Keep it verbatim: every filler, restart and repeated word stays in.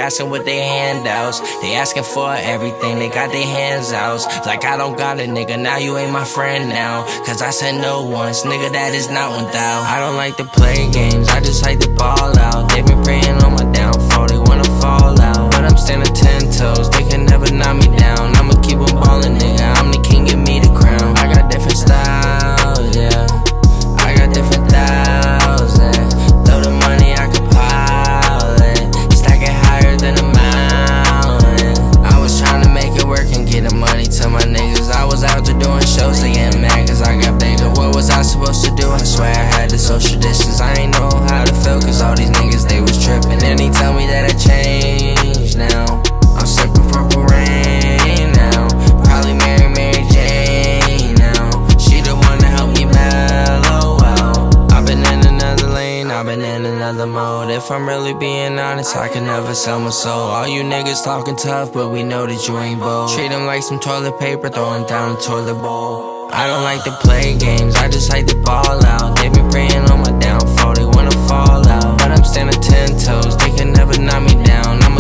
asking what they handouts. They asking for everything, they got their hands out. Like I don't got it, nigga, now you ain't my friend now. Cause I said no once, nigga, that is not one thou. I don't like to play games, I just like to ball out. They been praying on my downfall, they wanna fall out. But I'm standing ten toes, they can never knock me down. I'ma keep on ballin', nigga, I'm the king, give me the crown. I got different styles, yeah, I got different styles, and throw the money, I can pile it, stack it higher than a mountain. I was trying to make it work and get the money to my niggas. I was out there doing shows, they getting mad cause I got bigger. What was I supposed to do? I swear I had the social distance. I ain't know how to feel cause all these niggas, they was tripping. And he tell me that I changed now. I'm sipping purple rain now. Probably marry Mary Jane now. She the one that helped me mellow out. I've been in another lane, I've been in another mode. If I'm really being honest, I can never sell my soul. All you niggas talking tough, but we know that you ain't bold. Treat them like some toilet paper, throwing down the toilet bowl. I don't like to play games, I just like to ball out. They been praying on my downfall, they wanna fall out. But I'm standing ten toes, they can never knock me down. I'm